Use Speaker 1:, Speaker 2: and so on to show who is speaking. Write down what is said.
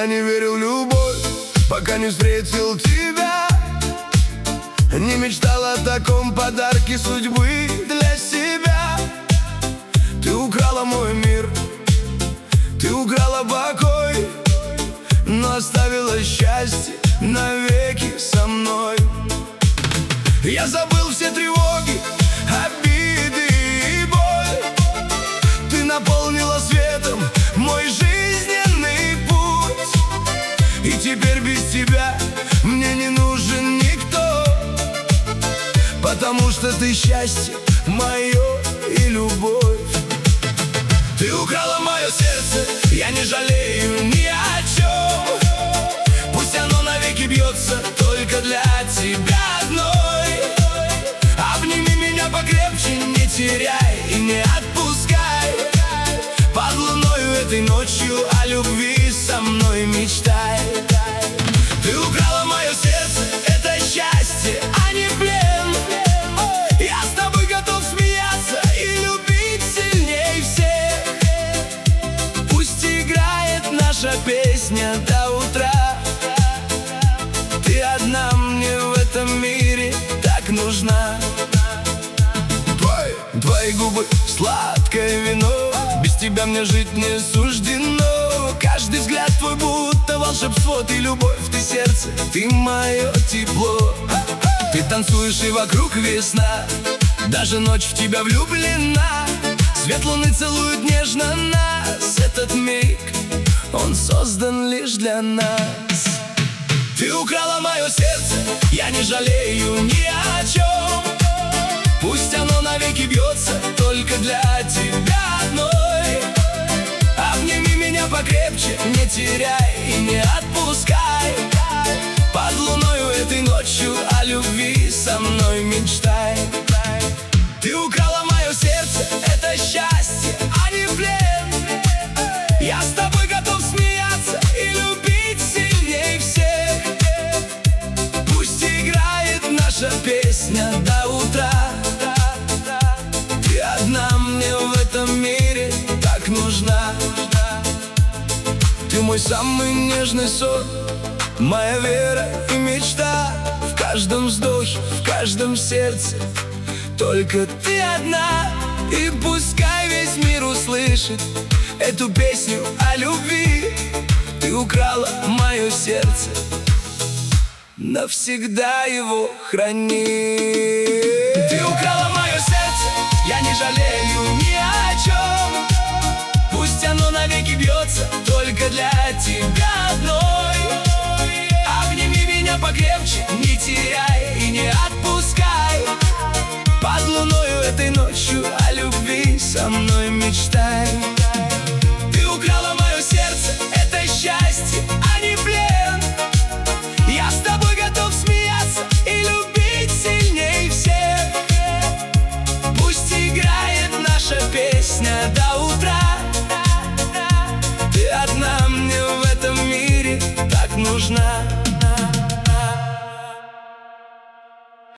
Speaker 1: Я не верил в любовь, пока не встретил тебя. Не мечтал о таком подарке судьбы для себя. Ты украла мой мир, ты украла покой, но оставила счастье навеки со мной. Я забыл все тревоги, обиды и боль. Ты наполнила светом мой жизненный путь. И теперь без тебя мне не нужен никто, потому что ты счастье мое и любовь. Ты украла мое сердце, я не жалею ни о чем. Пусть оно навеки бьется только для тебя одной. Обними меня покрепче, не теряй и не отпускай. Под луною этой ночью о любви со мной мечтай. Ты украла мое сердце, это счастье, а не плен. Я с тобой готов смеяться и любить сильней всех. Пусть играет наша песня до утра. Ты одна мне в этом мире так нужна. Твои губы сладкое вино, без тебя мне жить не суждено. Каждый взгляд твой будто волшебство, ты любовь, ты сердце, ты мое тепло. Ты танцуешь и вокруг весна, даже ночь в тебя влюблена. Свет луны целует нежно нас, этот миг, он создан лишь для нас. Ты украла мое сердце, я не жалею ни о чем. Пусть оно навеки бьется только для тебя одной. Обними меня покрепче, не теряй и не отпускай. Под луною этой ночью о любви со мной мечтай. Ты украла мое сердце, это счастье, а не плен. Я с тобой готов смеяться и любить сильней всех. Пусть играет наша песня до утра. Ты одна мне в этом мире так нужна. Ты мой самый нежный сон, моя вера и мечта. В каждом вздохе, в каждом сердце только ты одна. И пускай весь мир услышит эту песню о любви. Ты украла мое сердце, навсегда его храни. Ты украла мое сердце, я не жалею ни о чем. Пусть оно навеки бьется только для тебя одной. Обними меня покрепче, не теряй и не отпускай.